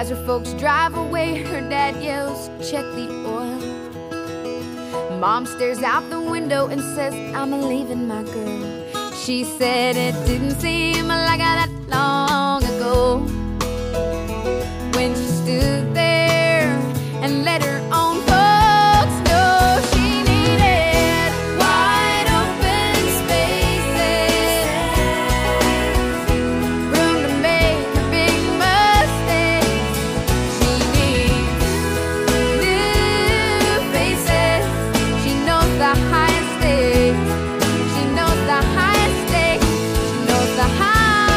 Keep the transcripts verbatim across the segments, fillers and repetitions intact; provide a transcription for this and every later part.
As her folks drive away, her dad yells, check the oil. Mom stares out the window and says, I'm leaving my girl. She said it didn't seem like that long ago when she stood there and let her own folks know she needed wide open spaces, room to make her big mistakes. She needs new faces. She knows the highest stakes. She knows the highest stakes. She knows the highest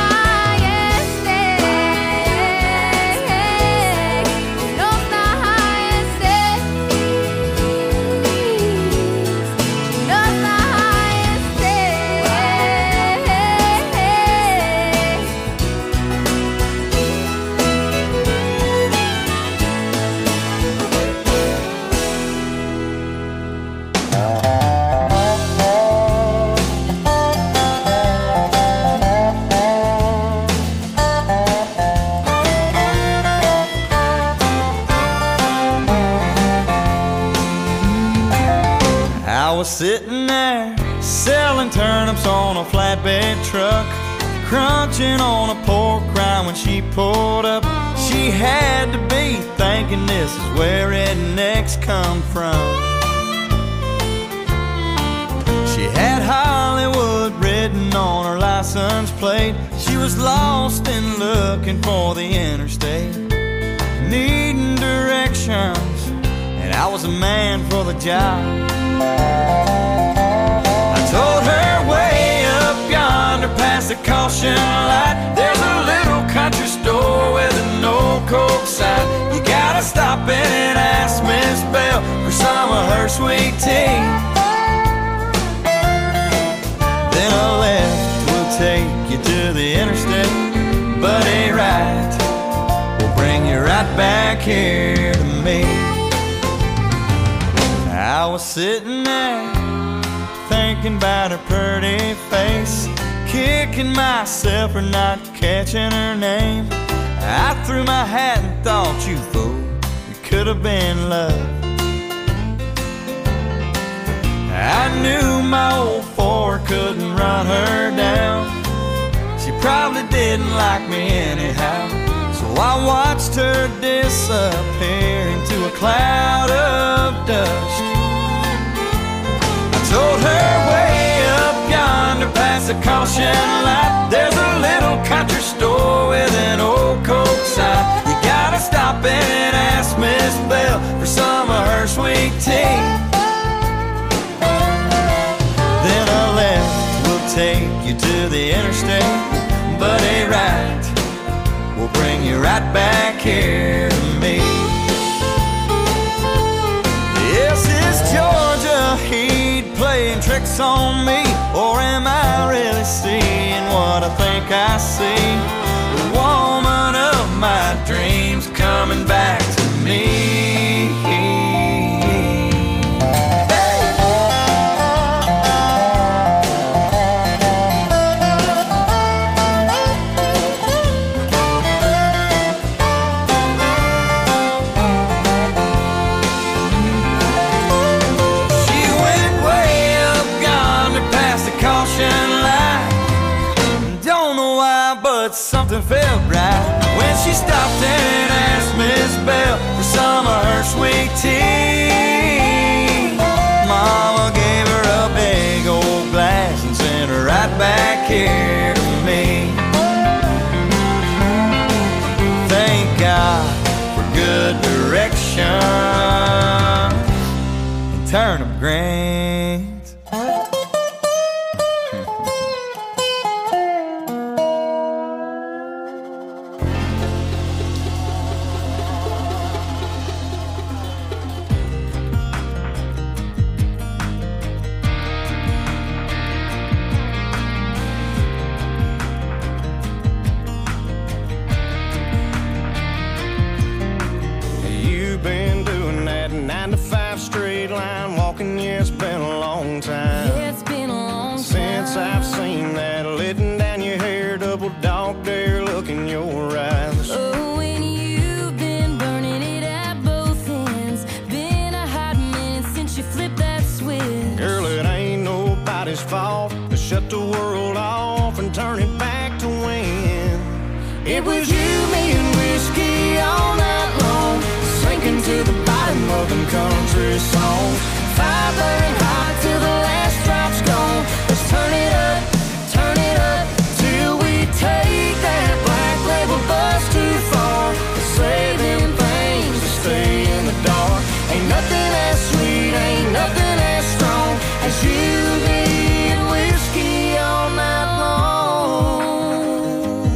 I was sitting there selling turnips on a flatbed truck, crunching on a pork rind when she pulled up. She had to be thinking this is where rednecks come from. She had Hollywood written on her license plate. She was lost and looking for the interstate, needing directions, and I was a man for the job. I told her way up yonder past the caution light, there's a little country store with an old Coke sign. You gotta stop in and ask Miss Bell for some of her sweet tea. Then a left will take you to the interstate, but a right will bring you right back here to me. I was sitting there thinking about her pretty face, kicking myself for not catching her name. I threw my hat and thought, you fool, it could have been love. I knew my old Ford couldn't run her down. She probably didn't like me anyhow, so I watched her disappear into a cloud of dust. Told her way up yonder past the caution light, there's a little country store with an old Coke sign. You gotta stop in and ask Miss Bell for some of her sweet tea. Then a left will take you to the interstate, but a right will bring you right back here to me. Yes, it's Georgia Heat playing tricks on me, or am I really seeing what I think I see? The woman of my dreams coming back to me. Something felt right when she stopped and asked Miss Bell for some of her sweet tea. Mama gave her a big old glass and sent her right back here to me. Thank God for good direction and turnip greens. Nine to five straight line walking, yeah, it's been a It was you, me, and whiskey all night long, sinking to the bottom of them country songs. Fire burning hot till the last drop's gone. Let's turn it up, turn it up, till we take that black label bus too far. Say them things to stay in the dark. Ain't nothing as sweet, ain't nothing as strong as you, me, and whiskey all night long.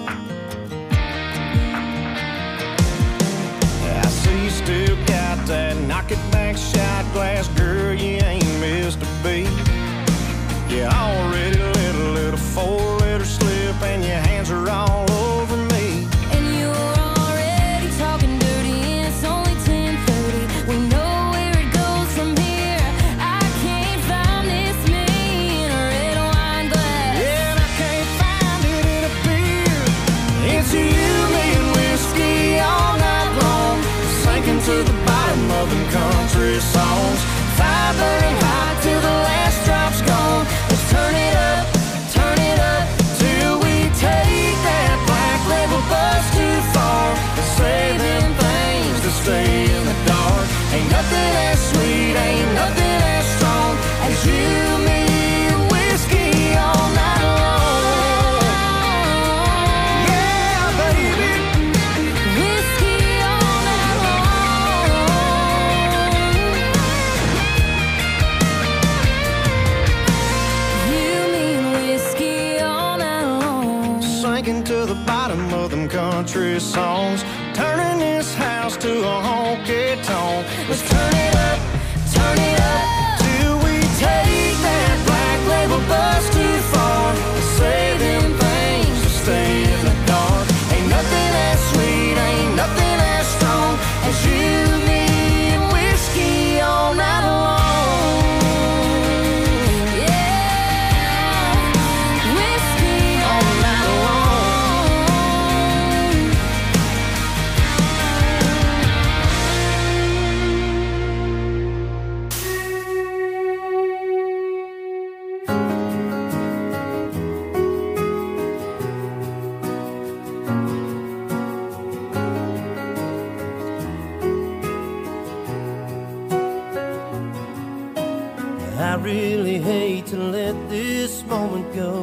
I see you still got that knock it back shot glass, girl, you ain't missed a beat. You already let a little four-letter slip and your hands are all over me. And you're already talking dirty and it's only ten thirty. We know where it goes from here. I can't find this me in a red wine glass. Yeah, and I can't find it in a beer. It's you, me, and whiskey all night long, sinking to the bottom of them country songs. Fire burning hot till the last drop's gone. Let's turn it up, turn it up, till we take that black label bus too far. Say them things to stay in the dark. Ain't nothing as sweet, ain't nothing as strong as you, me, and whiskey all night long. Yeah, baby. Whiskey all night long. You mean whiskey all night long. Sinking to the bottom of them country songs, turning this house to a honky tonk. Let's turn it up, turn it up, till we take that black label bus too far. Say them things to stay in the dark. Ain't nothing as sweet, ain't nothing as strong as you, me, and whiskey all night long. Yeah, whiskey All night long. I really hate to let this moment go.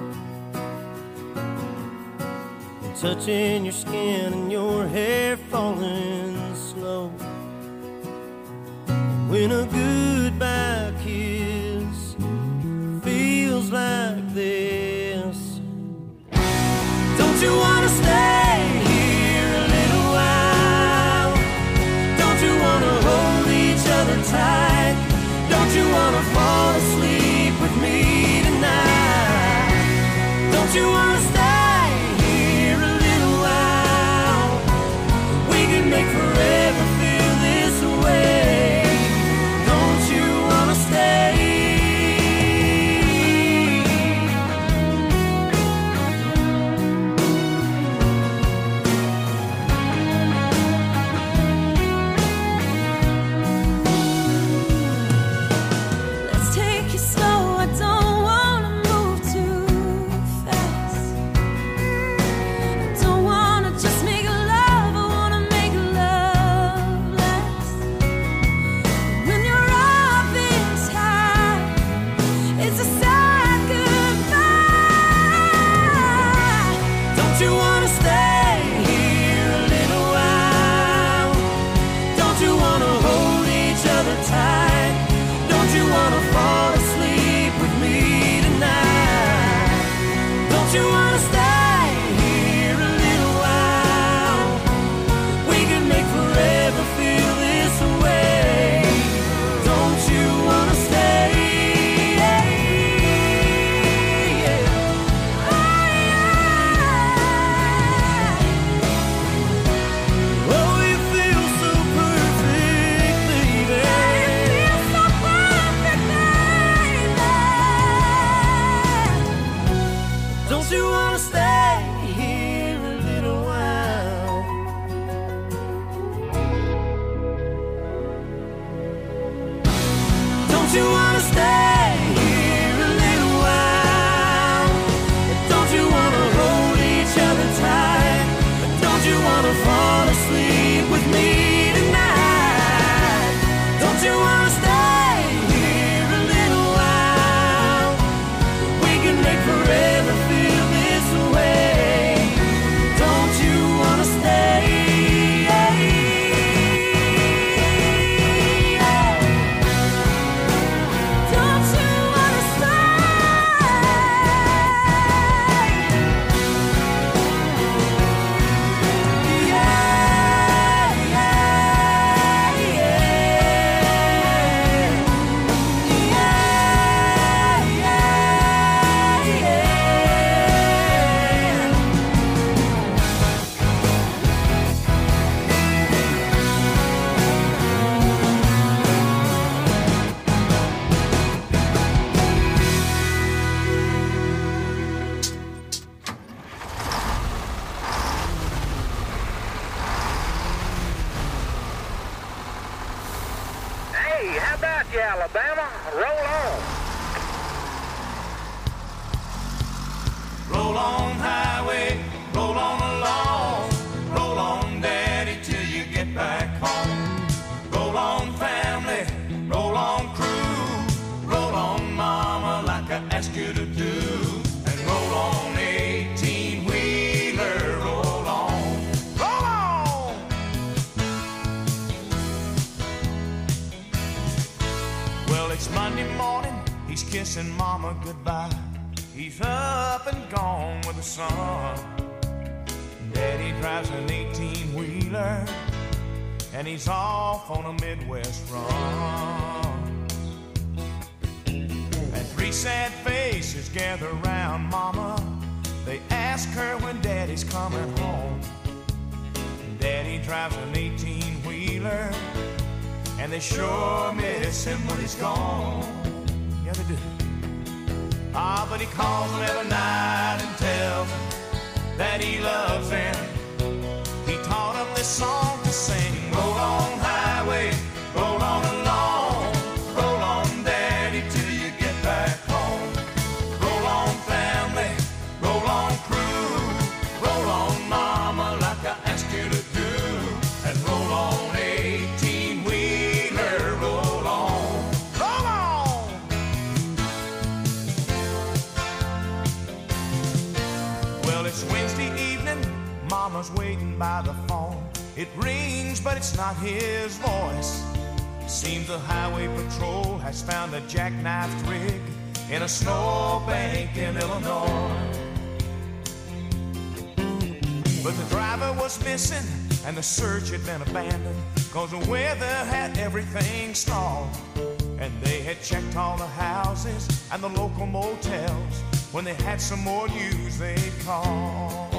Touching your skin and your hair falling slow. When a goodbye kiss feels like this. Don't you wanna stay here a little while? Don't you wanna hold each other tight? Don't you wanna fall asleep with me tonight? Don't you wanna stay here a little while? We can make forever feel this way. Don't you wanna stay? Let's take it slow. I don't wanna move too fast. I don't wanna just make love. I wanna make love last. When you're up this high, it's a sad goodbye. Don't you wanna stay here a little while? Don't you wanna hold each other tight? Don't you wanna fall asleep with me tonight? Don't you wanna stay here a little while? We can make forever feel this way. Don't you wanna stay? Oh, you feel so perfect, baby. Don't you wanna stay here a little while? Don't you wanna stay here a little while? Don't you wanna hold each other tight? kissing Mama goodbye. He's up and gone with the sun. Daddy drives an eighteen-wheeler, and he's off on a Midwest run. And three sad faces gather round Mama. They ask her when Daddy's coming home. Daddy drives an eighteen-wheeler, and they sure miss him when he's gone. Yeah, they do. Ah, but he calls them every night and tells them that he loves them. He taught them this song to sing. Roll on, highway, roll on along. Roll on, Daddy, till you get back home. Roll on, family, roll on, crew. Roll on, Mama, like I asked you to do. And roll on, eighteen-wheeler, roll on. Roll on! Well, it's Wednesday evening, Mama's waiting by the phone. It rings, but it's not his voice. Seems the highway patrol has found a jackknifed rig in a snowbank in Illinois. But the driver was missing, and the search had been abandoned, 'cause the weather had everything stalled. And they had checked all the houses and the local motels. When they had some more news, they'd call.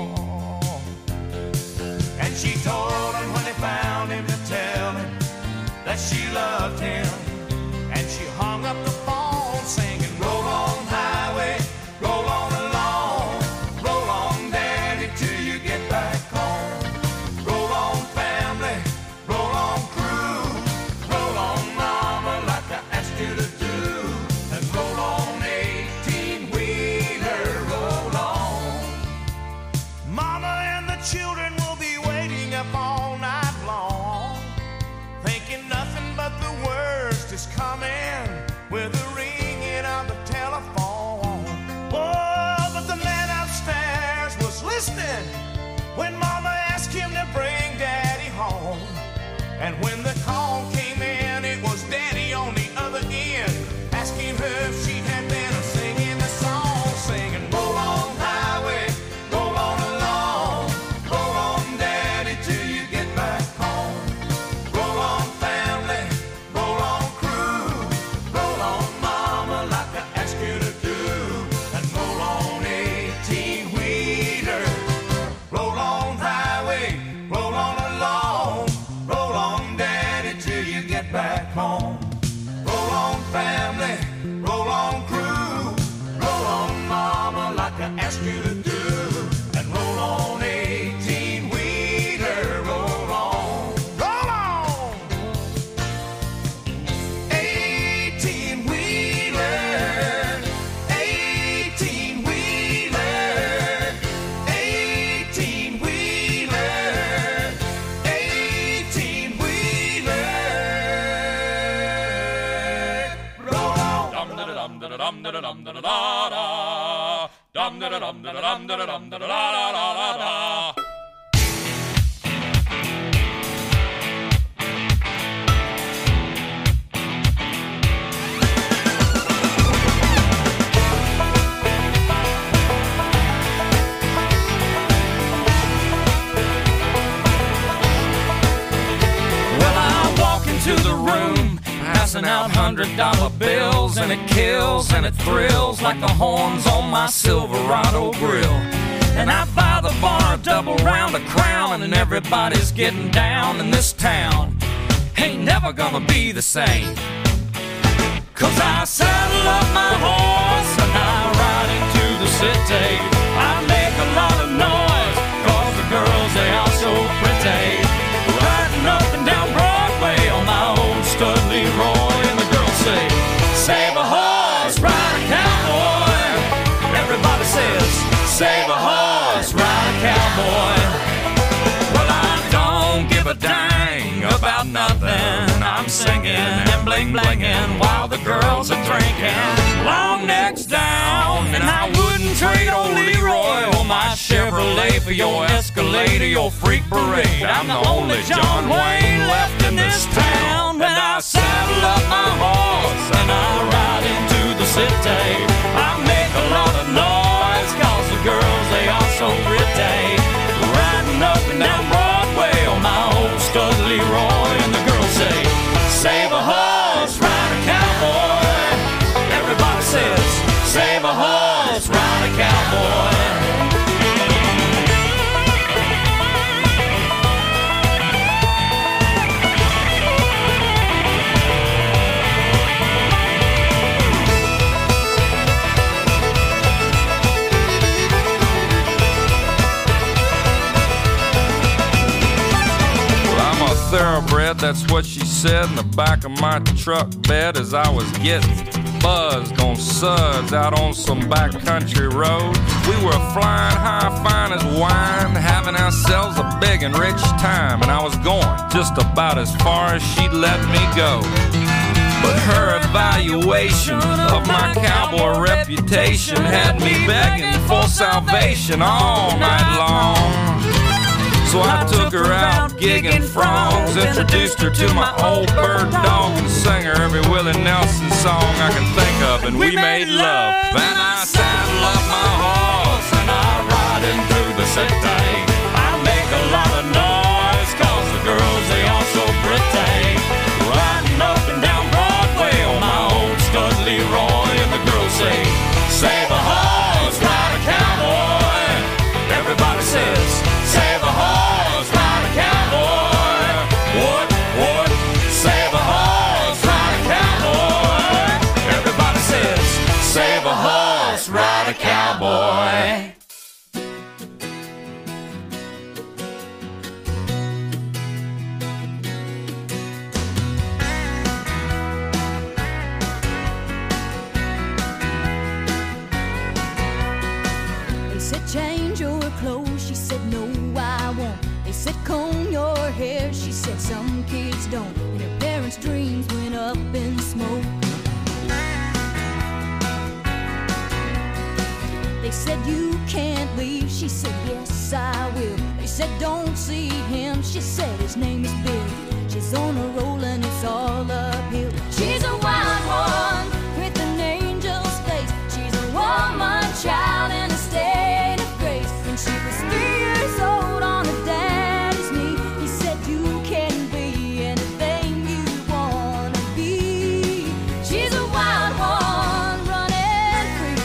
And she told him when they found him to tell him that she loved him. And she hung up the phone singing, roll on, highway, roll on along. Roll on, Daddy, till you get back home. Roll on, family, roll on, crew. Roll on, Mama, like I asked you to do. And roll on, eighteen-wheeler, roll on. Mama and the children will be waiting up all night long, thinking nothing but the worst is coming with the ringing of the telephone. Oh, but the man upstairs was listening when Mama asked him to bring Daddy home. And when the call came in, it was Daddy on the other end, asking her if she had been singing the song, singing, roll on, highway, roll on along. Roll on, Daddy, till you get back home. Roll on, family, roll on, crew. Roll on, Mama, like I asked you to do. And roll on, eighteen-wheeler. Roll on, highway, roll on along. Roll on, Daddy, till you get back home. Roll on, family, roll on, crew. Roll on, Mama, like I asked you to do. And roll on, eighteen-wheeler, roll on. Roll on! eighteen-wheeler, eighteen-wheeler, eighteen-wheeler, eighteen-wheeler. Roll on! Dum da dum da dum da dum da da da. Dum da dum da dum da dum da da da da da. Well, I walk into the room, passing out hundred dollar bills, and it kills and it thrills like the horns on my Silverado grill. And I buy the bar a double round of Crown, and everybody's getting down in this town. Ain't never gonna be the same, 'cause I saddle up my horse and I ride into the city. I make a lot of noise, 'cause the girls, they are so pretty. Riding up and down Broadway on my old stud Leroy, and the girls say, save a horse, ride a cowboy. Everybody says, save a horse, ride a cowboy. Well, I don't give a dang about nothing. I'm singing and bling blinging while the girls are drinking. Long necks down, and I wouldn't trade old Leroy or my Chevrolet for your Escalade or your freak parade. I'm the only John Wayne left in this town, and I saddle up my horse and I ride into the city. I make a lot of noise, cause the girls, they are so pretty. Riding up and down Broadway on my old stud Leroy, and the girls say, save a horse, ride a cowboy. Everybody says, save a horse, ride a cowboy. Thoroughbred, that's what she said in the back of my truck bed as I was getting buzzed on suds out on some backcountry road. We were flying high, fine as wine, having ourselves a big and rich time, and I was going just about as far as she'd let me go. But her evaluation of my cowboy reputation had me begging for salvation all night long. So I took her out gigging frogs, introduced her to my old bird dog, and sang her every Willie Nelson song I can think of, and we made love. Then I saddle up my horse and I ride in through the city. I make a lot of noise, cause the girls, they are so pretty. Riding up and down Broadway on my old stud Leroy, and the girls say, save a horse, ride a cowboy. Everybody says, save a horse, ride a cowboy. What, what? Save a horse, ride a cowboy. Everybody says, save a horse, ride a cowboy. They said change your clothes, she said no I won't. They said comb your hair, she said some kids don't. And her parents' dreams went up in smoke. They said you can't leave, she said yes I will. They said don't see him, she said his name is Bill. She's on a roll and it's all uphill. She's a wild one with an angel's face. She's a woman child in a state of grace. When she was three years old on her daddy's knee, he said you can be anything you wanna be. She's a wild one running free.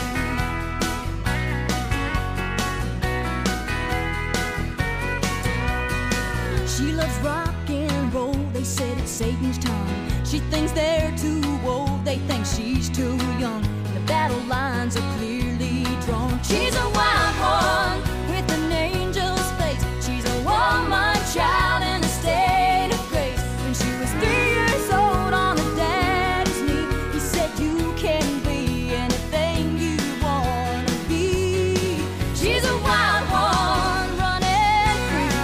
She loves rock and roll, they said it's Satan's tongue. She thinks they're too old, they think she's too young. The battle lines are clearly drawn. She's a wild one with an angel's face. She's a woman child in a state of grace. When she was three years old on her daddy's knee, he said you can be anything you wanna be. She's a wild one running free.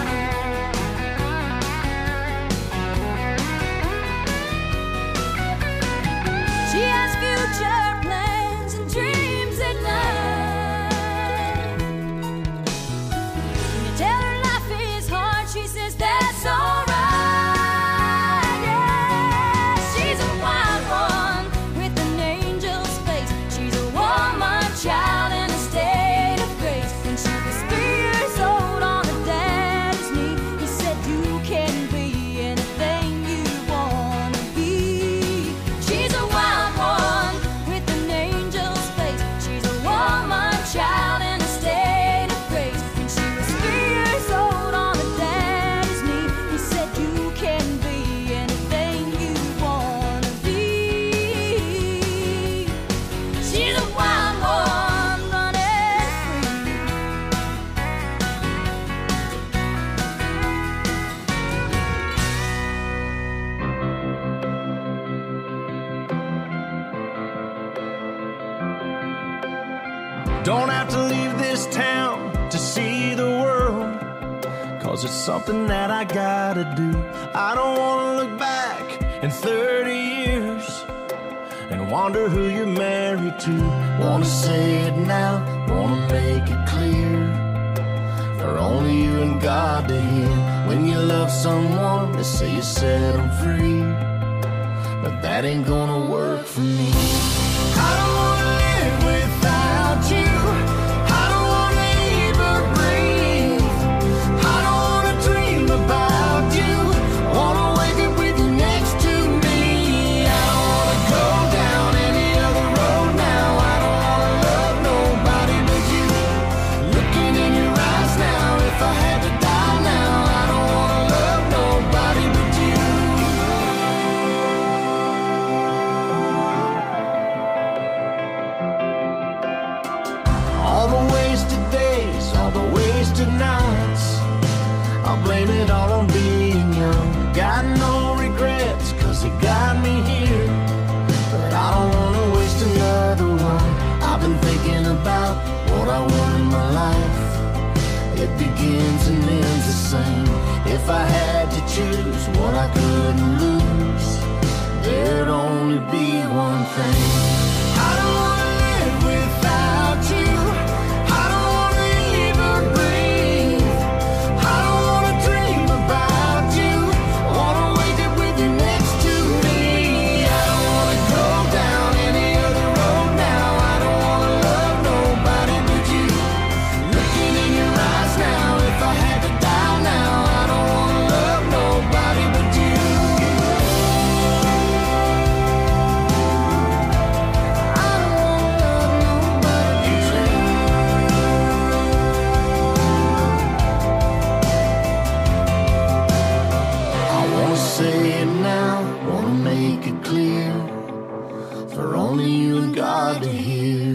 She has future plans and dreams at night. When you tell her life is hard, she says that's alright. Yeah, she's a wild one with an angel's face. She's a woman child in a state of grace. When she was three years old on her daddy's knee, he said you can be anything you wanna be. She's a wild one with an angel's face. She's a woman child in a state of grace. When she was three years old on her daddy's knee, he said you can be anything you wanna be. She's a wild one running free. Don't have to leave this town to see the world, cause it's something that I gotta do. I don't wanna look back in thirty years and wonder who you're married to. Wanna say it now, wanna make it clear, for only you and God to hear. When you love someone, they say you set them free, but that ain't gonna work for me. I don't wanna if I had to choose what I couldn't lose, there'd only be one thing. I don't wanna live without you. I don't wanna even breathe. I don't wanna dream about you. Wanna wake up with you next to me. I don't wanna go down any other road now. I don't wanna love nobody but you. Looking in your eyes now, if I had to die now, I don't wanna love nobody but you. I don't wanna love nobody but you. I wanna say it now, wanna make it clear, for only you and God to hear.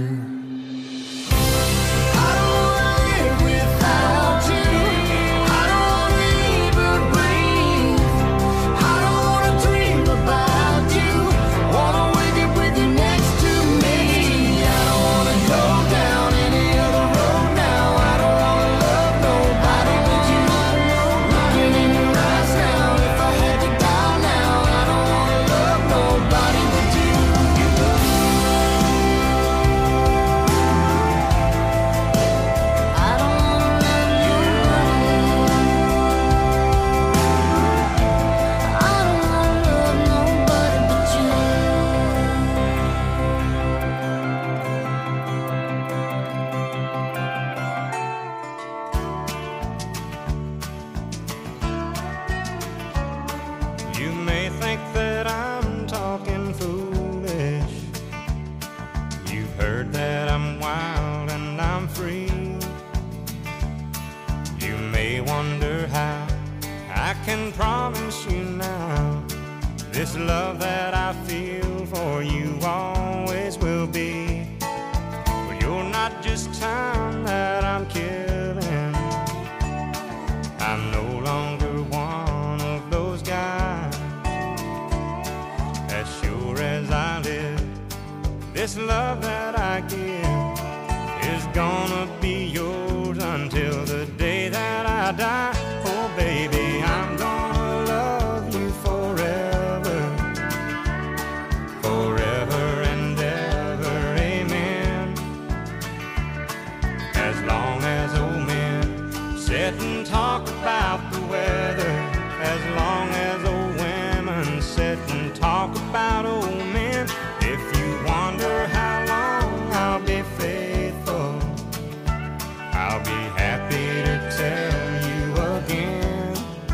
I don't wanna live without you. I don't wanna even breathe. I don't wanna dream about you. Wanna wake up with you next to me. I don't wanna go down any other road now. I don't wanna love nobody but you. Looking in your eyes now, if I had to die now, I don't wanna love nobody but you. I don't wanna love nobody. I don't wanna love nobody but you. You may think that I'm talking foolish. You've heard that I'm wild and I'm free. You may wonder how I can promise you now this love that I feel for you always will be. Well, you're not just time that I'm killing. I'm no longer one of those guys. As sure as I live, this love that I give is gonna be yours until the day that I die. Oh baby, I'm gonna love you forever, forever and ever, amen. As long as old men sit and talk about the weather, as long as old women sit and talk about old men. If you wonder how long I'll be faithful, I'll be happy to tell you again.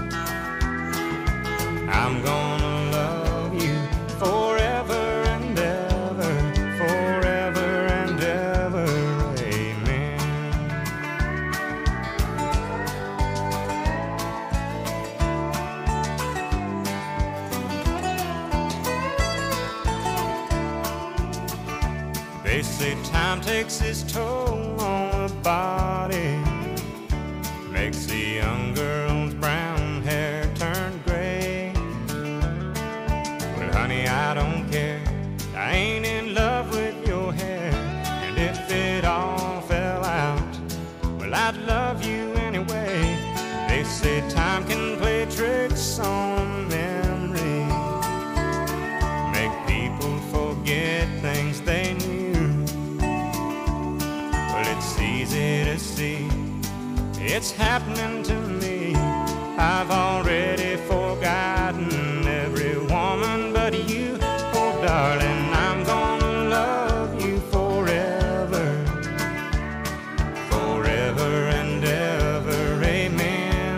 I'm gonna love you forever and ever, forever and ever, amen. They say time takes its toll on the body, makes the young girl's brown hair turn gray. Well, honey, I don't care. I ain't in love with your hair. And if it all fell out, well, I'd love you anyway. They say time can play tricks on memory, make people forget things they knew. Well, it's easy to see it's happening to me. I've already forgotten every woman but you. Oh, darling, I'm gonna love you forever, forever and ever, amen.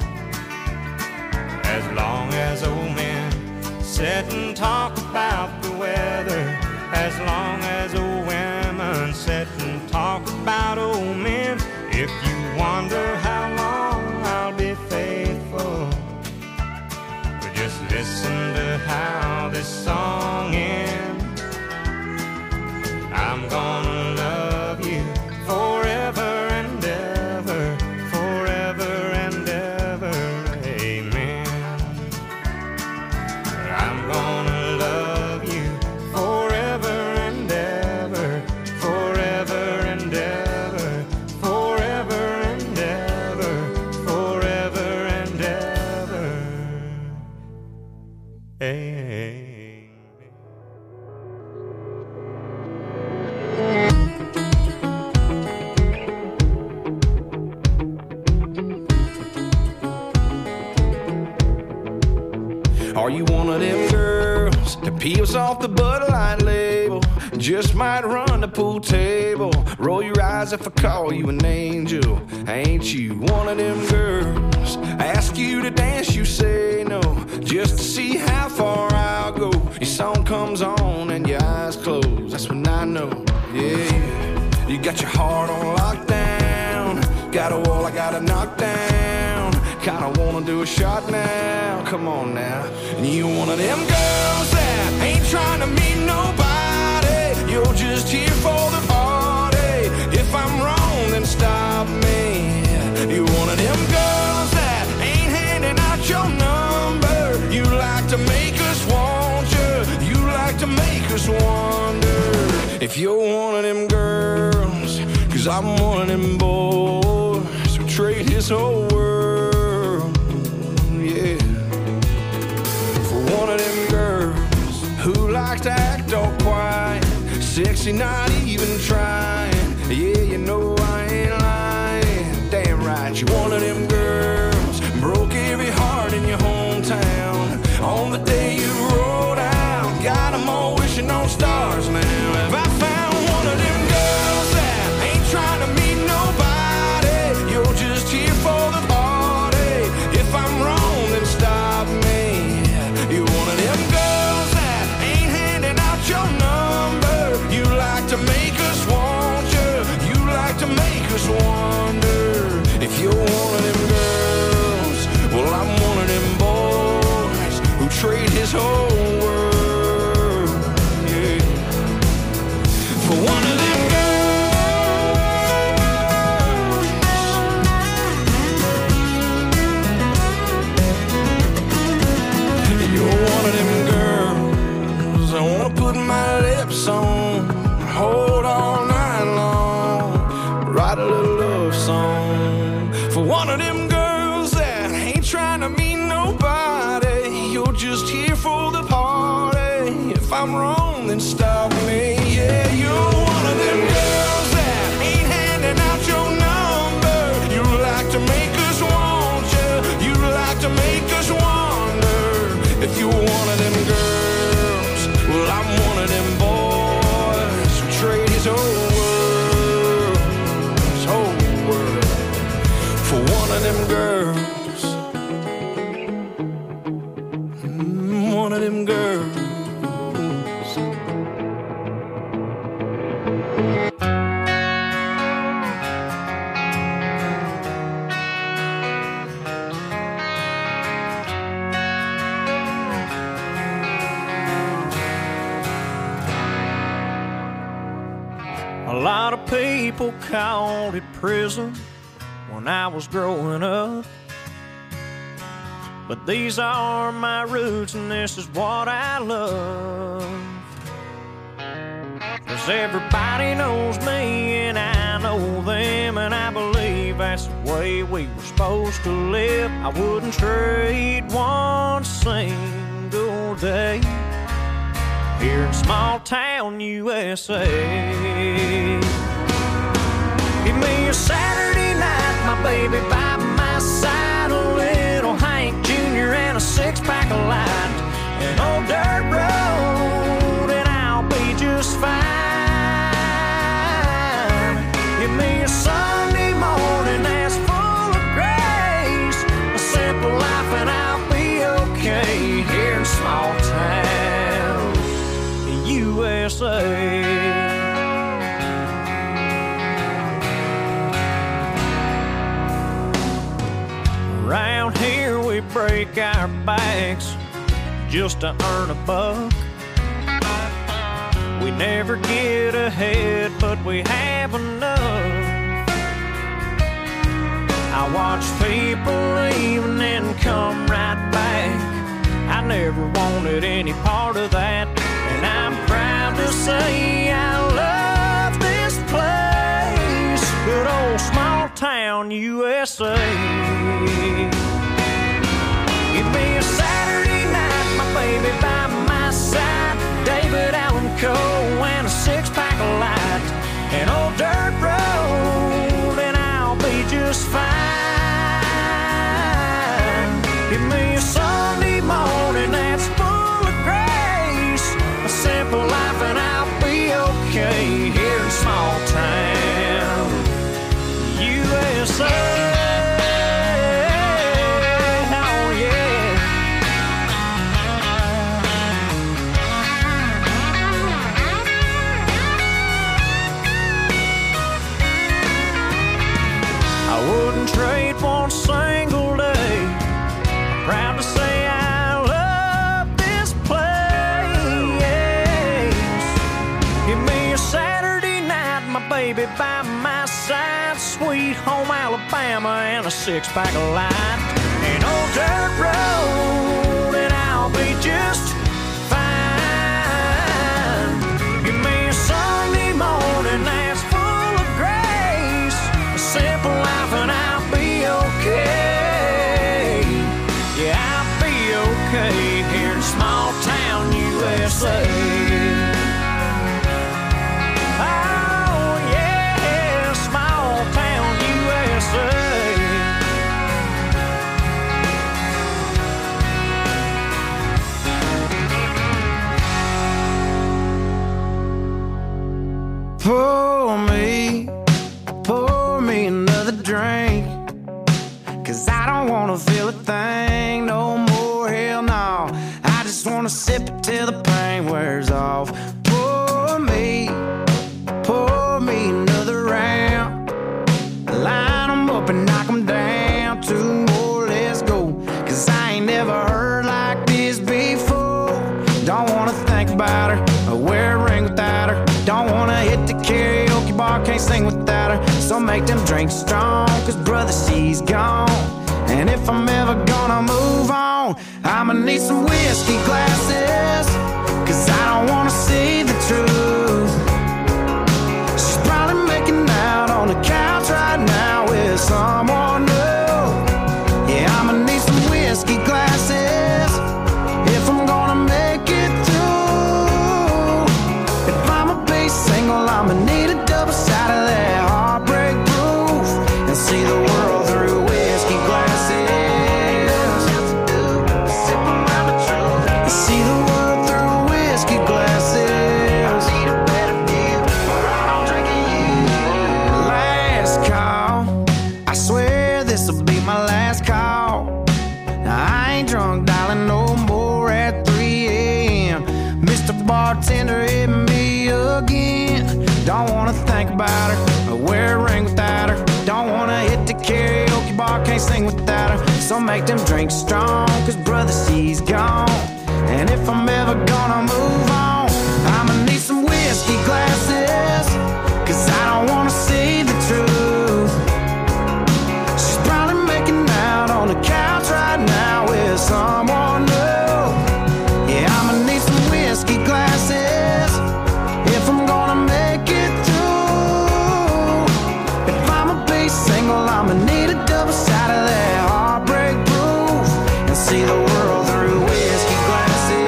As long as old men sit and talk about the weather, as long as old women sit and talk about old men. If you wonder how long I'll be faithful, well, just listen to how this song ends. I'm gonna love you forever and ever, forever and ever, amen. I'm gonna love you forever and ever, forever and ever, forever Are you one of them girls that peels off the Bud Light label? Just might run the pool table. Roll your eyes if I call you an angel. Ain't you one of them girls? I ask you to dance, you say no, just to see how far I'll go. Your song comes on and your eyes close. That's when I know, yeah. You got your heart on lockdown. Got a wall I gotta knock down. Kinda wanna do a shot now. Come on now. And you one of them girls that ain't trying to meet nobody. You're just here for the party. If I'm wrong, then stop me. You're one of them girls that ain't handing out your number. You like to make us want you. You like to make us wonder if you're one of them girls. Cause I'm one of them boys who trade his whole world, yeah, for one of them girls who likes to act all quiet, sexy, not even trying. Yeah, you know I ain't lying. Damn right, you one of them girls broke every heart in your hometown on the day you rolled out. Got them all wishing on stars now. Have I found one of them girls that ain't trying to meet nobody? You're just here for the party. If I'm wrong, then stop me. You're one of them girls that ain't handing out your number. You like to make us want you. You like to make us wonder if you're one of them girls. Well, I'm one of them boys who trade his whole world, yeah, for one of them I wanna put my lips on, hold all night long, write a little love song for one of them girls that ain't trying to meet nobody. You're just here for the party. If I'm wrong, then stop me. Yeah, you're one of them girls that ain't handing out your number. You like to make us want you. You like to make us wonder if you're one of them girls. Well, I'm one of them boys who trade his whole world, his whole world, for one of them girls. Mm, one of them girls. A lot of people called it prison when I was growing up, but these are my roots and this is what I love. Cause everybody knows me and I know them, and I believe that's the way we were supposed to live. I wouldn't trade one single day here in small town U S A. Give me a Saturday night, my baby by my side, a little Hank Junior and a six-pack of light, an old dirt road, and I'll be just fine. Give me a Sunday morning that's full of grace, a simple life, and I'll be okay here in small town U S A. Around here we break our backs just to earn a buck. We never get ahead, but we have enough. I watch people leave and then come right back. I never wanted any part of that, and I'm proud to say I love this place, good old small town U S A. Give me a Saturday night, my baby by my side, David Allan Coe and a six-pack of light, an old dirt road, and I'll be just fine. Give me a Sunday morning that's S A. Oh, yeah. I wouldn't trade one single day. I'm proud to say I love this place. Give me a Saturday night, my baby by my side, sweet home Alabama, and a six-pack of light. An old dirt road, and I'll be just fine. Give me a Sunday morning that's full of grace, a simple life, and I'll be okay. Yeah, I'll be okay here in small town U S A. Pour me, pour me another drink, 'cause I don't wanna feel a thing no more, hell no. I just wanna sip it till the pain wears off. Pour me, pour me another round. Line 'em up and knock 'em down. Two more, let's go, 'cause I ain't never heard like this before. Don't wanna think about her or wear a ring without her. Don't wanna hit the karaoke bar, can't sing without her. So make them drinks strong, 'cause brother, she's gone. And if I'm ever gonna move on, I'ma need some whiskey glasses, 'cause I don't wanna see the truth. She's probably making out on the couch right now with someone new. Yeah, I'ma need some whiskey glasses if I'm gonna make it through. If I'ma be single, I'ma need a double shot of that heartbreak proof, and see the world through whiskey glasses. See the world through whiskey glasses. Need a better view, or I'm drinking you. Last call, I swear this'll be my last call. Now I ain't drunk, darling, no more at three a.m. Mister Bartender, hit me again. Don't wanna think about her or wear a ring without her. Don't wanna hit the karaoke bar, can't sing without her. So make them drinks strong, 'cause brother, she's gone. And if I'm ever gonna move on, I'ma need some whiskey glasses, 'cause I don't wanna see the truth. She's probably making out on the couch right now with someone new. Yeah, I'ma need some whiskey glasses if I'm gonna make it through. If I'ma be single, I'ma need a double shot of that heartbreak proof, and see the world through whiskey glasses.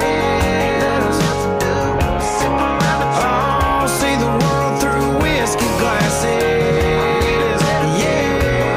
Oh, see the world through whiskey glasses. Yeah.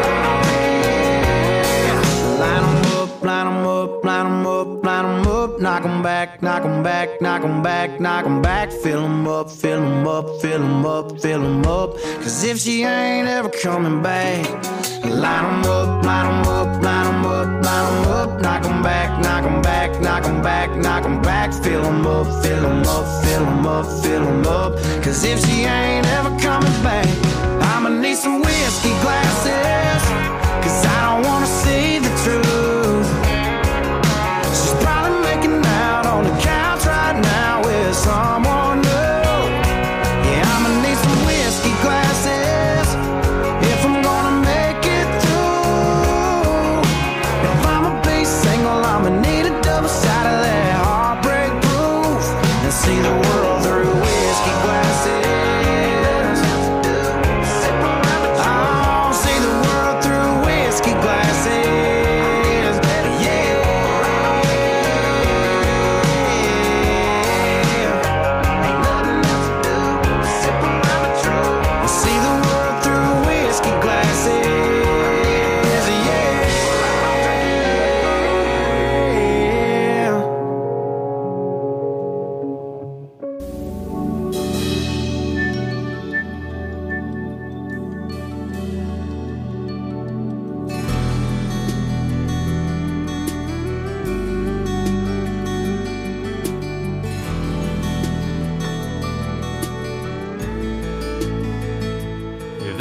Line 'em up, line 'em up, line 'em up, line 'em up. Knock 'em back, knock 'em back, knock 'em back, knock 'em back. Fill 'em up, fill 'em up, fill 'em up, fill 'em up. 'Cause if she ain't ever coming back, line 'em up, line 'em up, line 'em up, line 'em up. Knock 'em back, knock 'em back, knock 'em back, knock 'em back. Fill 'em up, fill 'em up, fill 'em up, fill 'em up. 'Cause if she ain't ever coming back, I'ma need some whiskey glasses, 'cause I don't wanna see the truth. She's probably making out on the couch right now with someone new. Yeah, I'ma need some whiskey glasses if I'm gonna make it through. If I'ma be single, I'ma need a double shot of that heartbreak proof, and see the world through whiskey glasses. Oh, see the world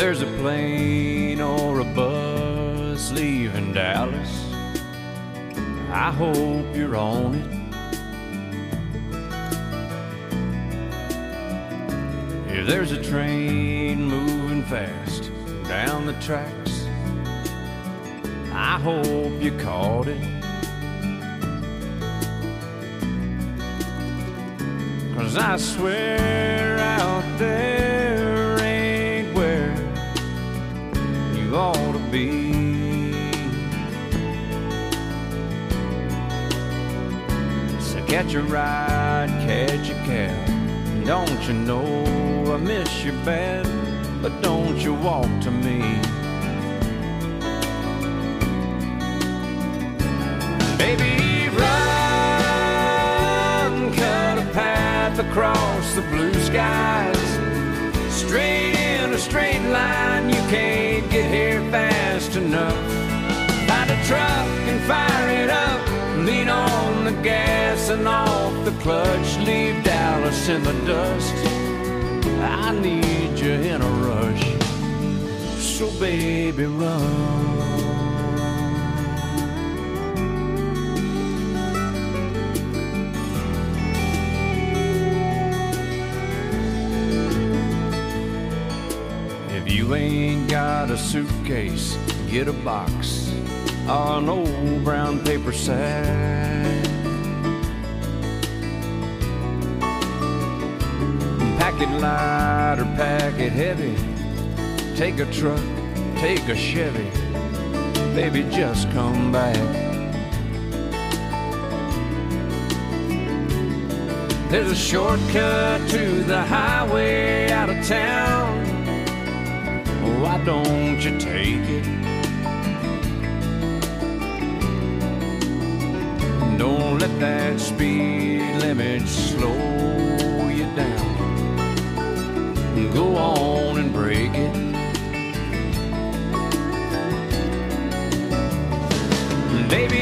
there's a plane or a bus leaving Dallas, I hope you're on it. If there's a train moving fast down the tracks, I hope you caught it. 'Cause I swear out there ain't where you ought to be. So catch a ride, catch a cab. Don't you know I miss you bad, but don't you walk to me. Baby, run, cut a path across the blue skies, straight in a straight line, you can't get here fast enough. Find a truck and fire it up, lean on the gas and off the clutch, leave Dallas in the dust. I need you in a rush, so baby run. If you ain't got a suitcase, get a box or an old brown paper sack. Pack it light or pack it heavy. Take a truck, take a Chevy. Baby, just come back. There's a shortcut to the highway out of town. Why don't you take it? Don't let that speed limit slow you down. Go on and break it. Baby,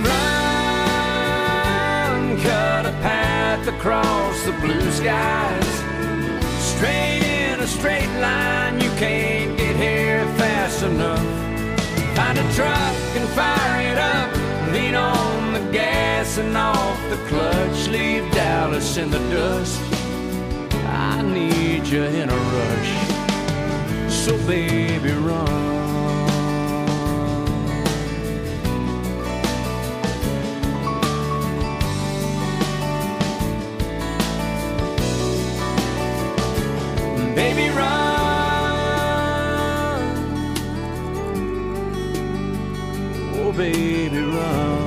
run, cut a path across the blue skies, straight in a straight line, you can't get here fast enough. Find a truck and fire it up, lean on the gas and off the clutch, leave Dallas in the dust. I need you in a rush, so baby run. Baby run, oh baby run.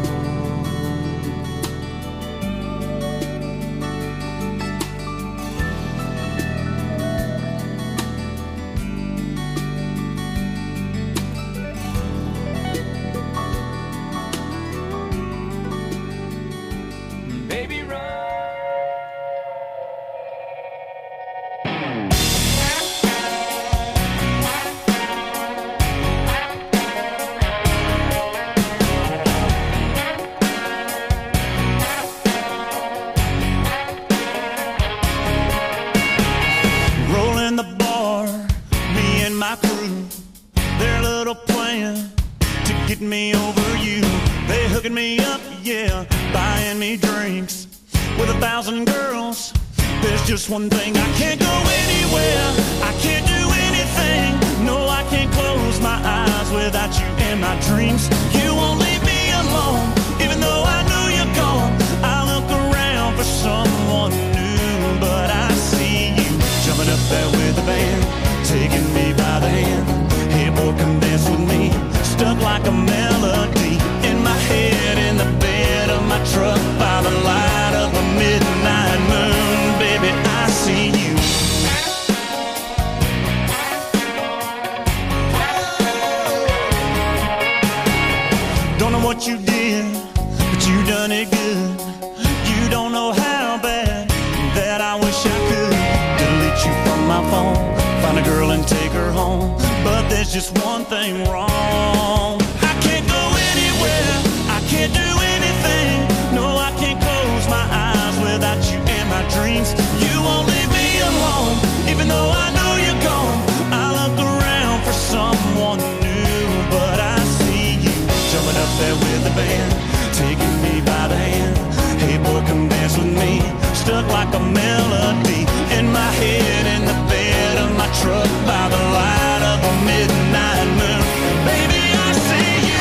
Just one thing, I can't go anywhere, I can't do anything. No, I can't close my eyes without you in my dreams. You won't leave me alone, even though I know you're gone. I look around for someone new, but I see you jumping up there with the band, taking me by the hand. Hey boy, come dance with me, stuck like a melody in my head, in the bed of my truck by the light of a midnight moon. Baby, I see you. Don't know what you did, but you done it good. You don't know how bad that I wish I could delete you from my phone, find a girl and take her home. But there's just one thing wrong. I can't go anywhere, I can't do anything. No, I can't close my eyes without you in my dreams. You won't leave me alone, even though I know you're gone. I look around band, taking me by the hand. Hey boy, come dance with me. Stuck like a melody in my head, in the bed of my truck by the light of a midnight moon. Baby, I see you.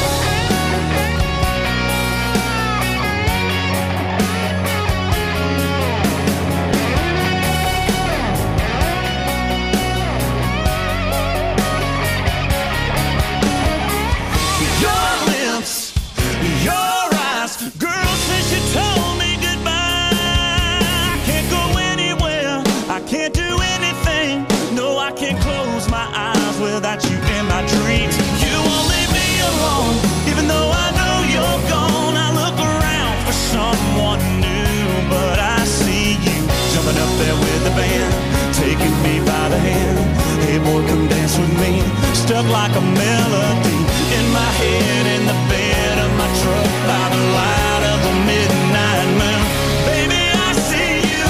Your lips, your eyes, girl, since you told me goodbye, I can't go anywhere, I can't do anything. No, I can't close my eyes without you in my dreams. You won't leave me alone, even though I know you're gone. I look around for someone new, but I see you jumping up there with the band, taking me by the hand. Hey boy, come dance with me. Stuck like a melody in my head, in the bed of my truck by the light of the midnight moon. Baby, I see you.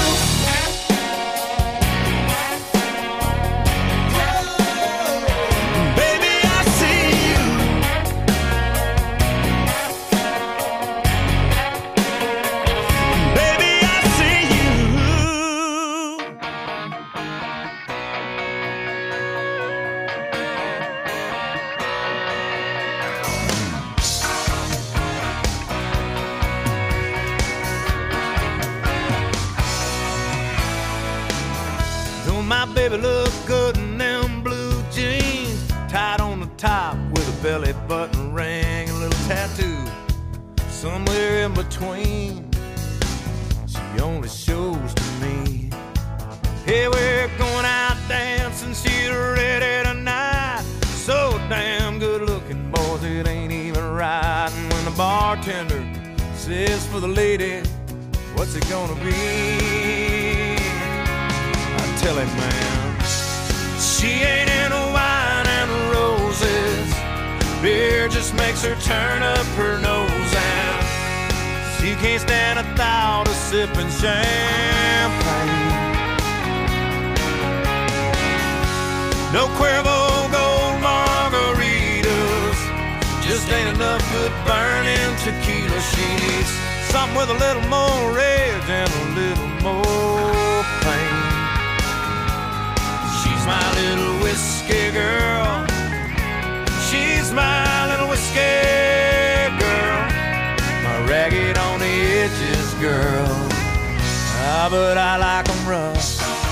Baby, I see you. Baby, I see you. Don't my baby look good in them blue jeans, tied on the top with a belly button ring and a little tattoo somewhere in between. She only shows to me. Hey, we're going out dancing, she's ready tonight. So damn good looking, boys, it ain't even right. And when the bartender says for the lady, what's it gonna be? Tell him, man, she ain't into wine and roses. Beer just makes her turn up her nose, and she can't stand a thought of sipping champagne. No Cuervo Gold margaritas, just ain't enough good burning tequila. She needs something with a little more rage and a little more pain. She's my little whiskey girl. She's my little whiskey girl. My ragged on the edges girl. Ah, but I like 'em rough.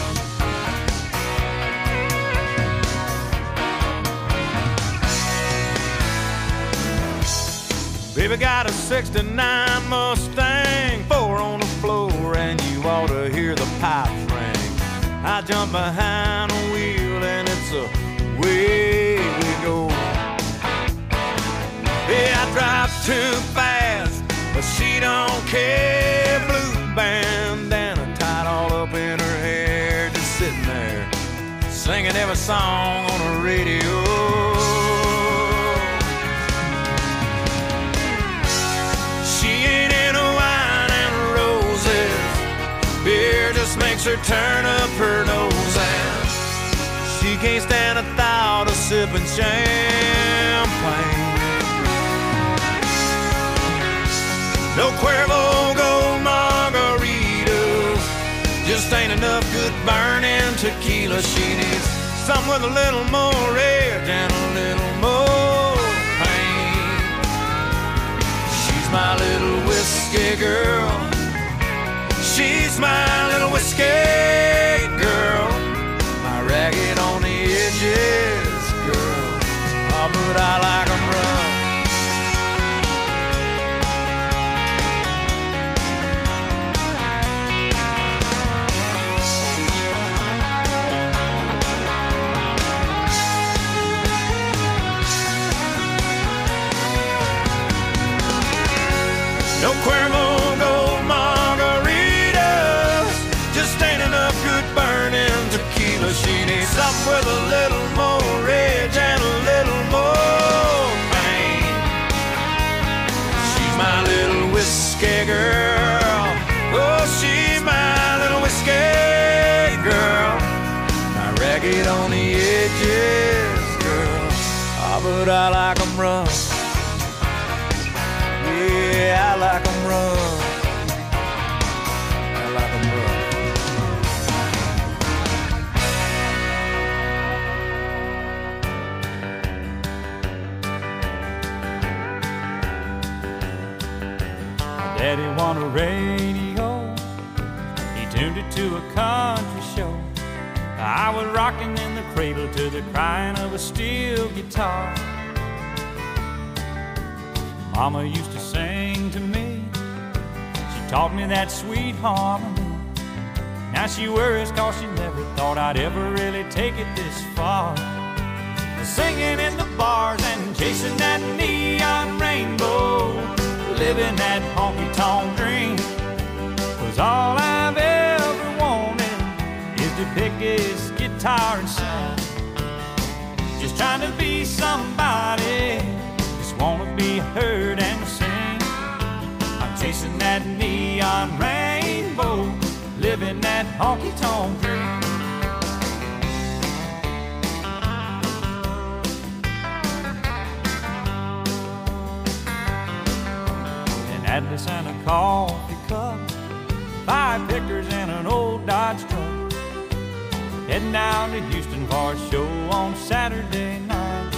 Baby got a sixty-nine Mustang, four on the floor, and you ought to hear the pipes ring. I jump behind the wheel and it's away we go. Yeah, I drive too fast, but she don't care. Blue bandana tied all up in her hair, just sitting there, singing every song on the radio. She ain't into wine and roses. Beer just makes her turn up her nose, and she can't stand a thought of sipping champagne. No Cuervo Gold margaritas, just ain't enough good burning tequila. She needs something with a little more rage and a little more pain. She's my little whiskey girl. She's my little whiskey girl. My ragged on the edges girl. Oh, but I like 'em rough. No Cuervo Gold margaritas, just ain't enough good burning tequila. She needs something with a little more rage and a little more pain. She's my little whiskey girl. Oh, she's my little whiskey girl. My ragged on the edges girl. Oh, but I like 'em rough. Yeah, I like 'em rough. I like 'em rough. Daddy won a radio, he tuned it to a country show. I was rocking in the cradle to the crying of a steel guitar. Mama used to sing to me, she taught me that sweet harmony. Now she worries cause she never thought I'd ever really take it this far. Singing in the bars and chasing that neon rainbow, living that honky-tonk dream. Was all I've ever wanted is to pick his guitar and sing. Just trying to be somebody, just wanna be heard and sing. I'm chasing that neon rainbow, living that honky-tonk dream. Atlas and a coffee cup, five pickers and an old Dodge truck. Heading down to Houston for a show on Saturday night.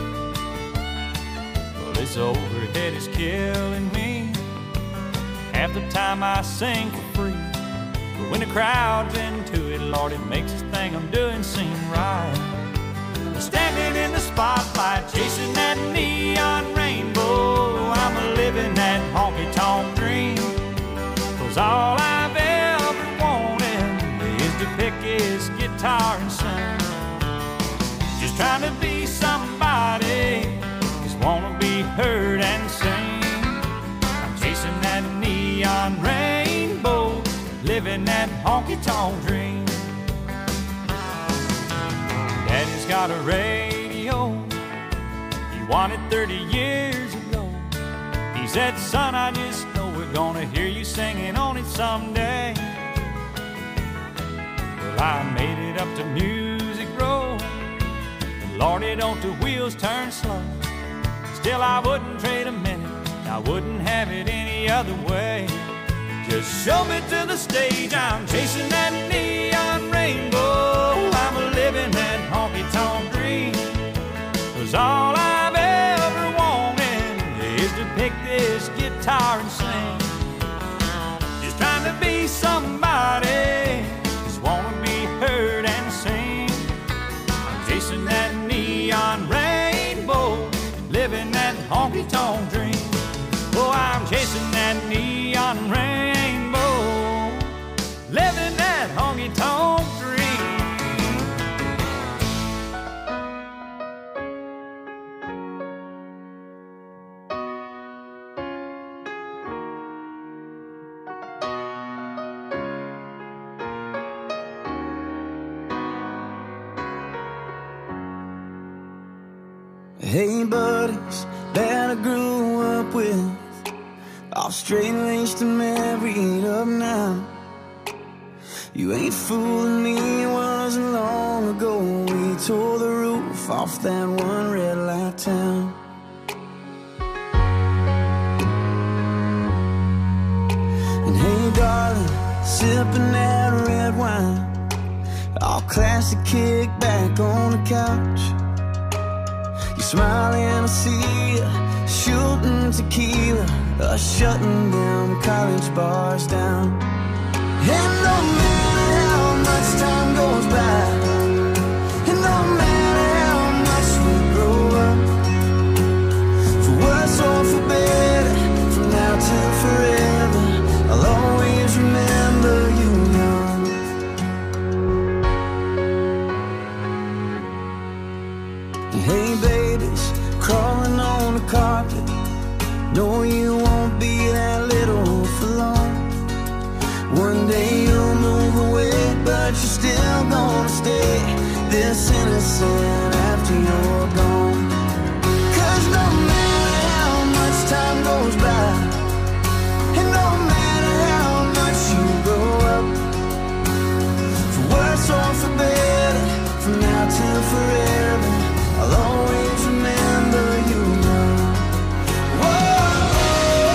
Well, this overhead is killing me. Half the time I sing for free, but when the crowd's into it, Lord, it makes this thing I'm doing seem right. Standing in the spotlight, chasing that neon rainbow, I'm a living that honky-tonk dream. Cause all I've ever wanted is to pick his guitar and sing. Just trying to be somebody, just wanna be heard and sing. I'm chasing that neon rainbow, living that honky-tonk dream. Daddy's got a radio, he won it thirty years ago. He said, son, I just know we're gonna hear you singing on it someday. Well, I made it up to Music Row, but Lordy, don't the wheels turn slow. Still, I wouldn't trade a minute, I wouldn't have it any other way. Just show me to the stage, I'm chasing that neon rainbow, I'm a living that honky-tonk dream. Cause all I've ever wanted is to pick this guitar and sing. Just trying to be somebody, just wanna be heard and sing. I'm chasing that neon rainbow, living that honky-tonk dream. Oh, I'm chasing that neon rainbow, living that honky-tonk dream. Hey buddies that I grew up with, all straight-laced and married up now. You ain't fooling me, it wasn't long ago we tore the roof off that one red light town. And hey darling, sipping that red wine, all classic kick back on the couch. You smiling, I see you shooting tequila, uh, shutting them college bars down. And no matter how much time goes by, and no matter how much we grow up, for worse or for better, from now till forever, I'll always remember you young. Hey babies, crawling on the carpet, no, you won't be that little for long. One day you'll move away, but you're still gonna stay this innocent after you're gone. Cause no matter how much time goes by, and no matter how much you grow up, for worse or for better, from now till forever, I'll always remember you young. Whoa.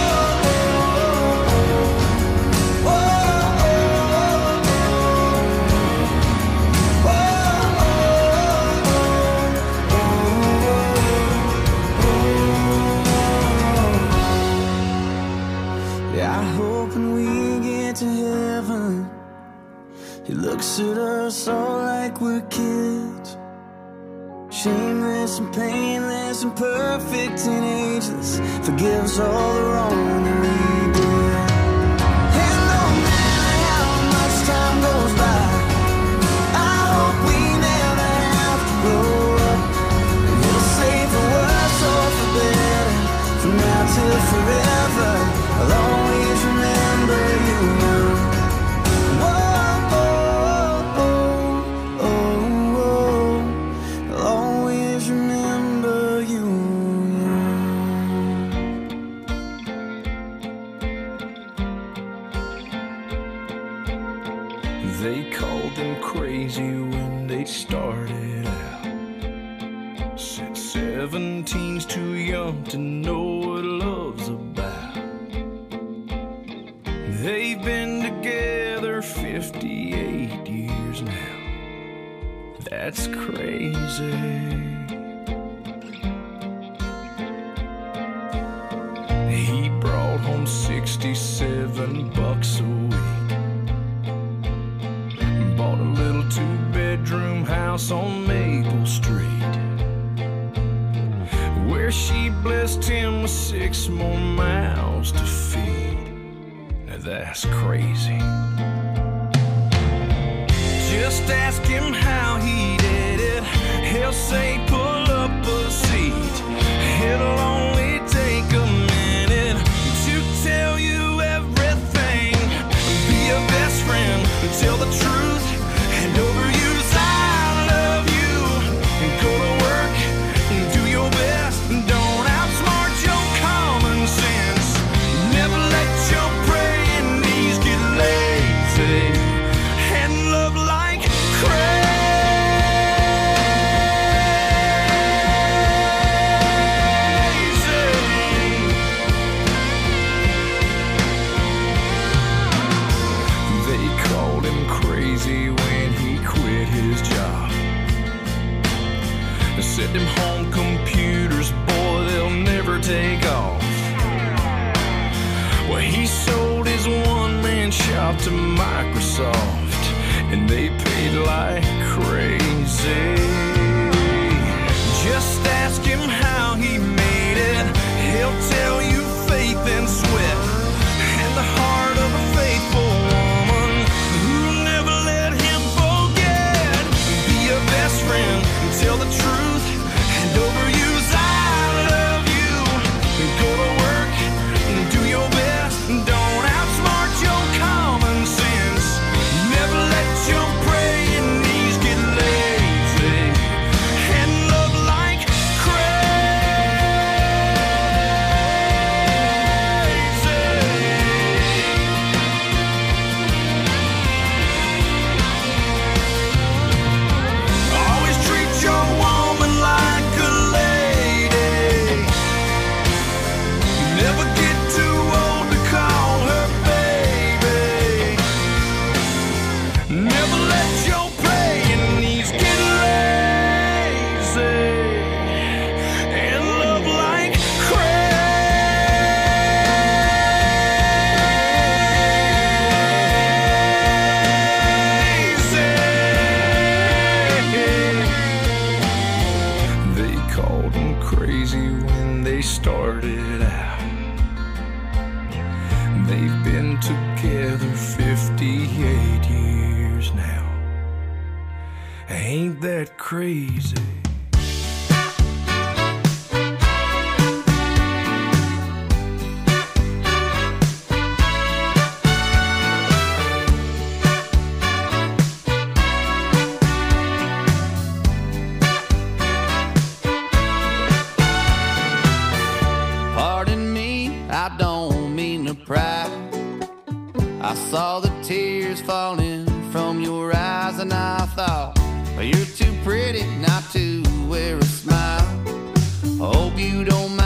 us all like we're kids. Shameless and painless and perfect and ageless. Forgive us all the wrong that we did. And no matter how much time goes by, I hope we never have to grow up. We'll say for worse or for better, from now till forever, I'll always remember you. They called them crazy when they started out. Said seventeen's too young to know what love's about. They've been together fifty-eight years now. That's crazy. He brought home sixty-seven bucks a week. Bought a little two-bedroom house on Maple Street, where she blessed him with six more mouths to feed. Now that's crazy. Just ask him how he did it. He'll say pull up a seat. It'll only take a minute to tell you everything. Be a best friend, tell the truth, and overuse I love you. Go to work, do your best, don't outsmart your common sense. Never let your praying knees get lazy, and love like crazy. They called him crazy when he quit his job. They said them home computers, boy, they'll never take off. Well, he sold his one-man shop to Microsoft, and they paid like crazy. Just ask him how he made it. He'll tell you faith and sweat, and the heart of a faithful woman who'll never let him forget. Be a best friend, tell the truth, and overuse I love you. Go to work, do your best, don't outsmart your common sense. Never let your praying knees get lazy, and love like always treat your woman like a lady. Never get too old to call her baby. Never let your praying knees get lazy, and love like crazy. They called him crazy when they started out. They've been together fifty-eight years now. Ain't that crazy? Pardon me, I don't mean to pry. I saw the tears falling from your eyes, and I thought, well, you're too pretty not to wear a smile. Hope you don't mind